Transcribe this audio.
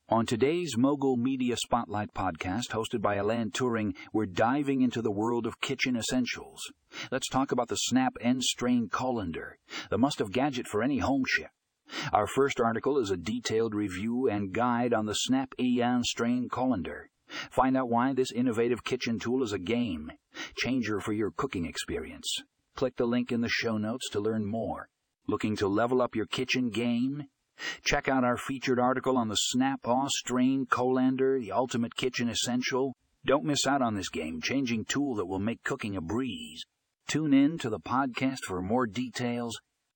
On today's Mogul Media Spotlight podcast, hosted by Alan Turing, we're diving into the world of kitchen essentials. Let's talk about the Snap N-Strain colander, the must-have gadget for any home chef. Our first article is a detailed review and guide on the Snap N-Strain colander. Find out why this innovative kitchen tool is a game changer for your cooking experience. Click the link in the show notes to learn more. Looking to level up your kitchen game? Check out our featured article on the Snap N-Strain colander, the ultimate kitchen essential. Don't miss out on this game-changing tool that will make cooking a breeze. Tune in to the podcast for more details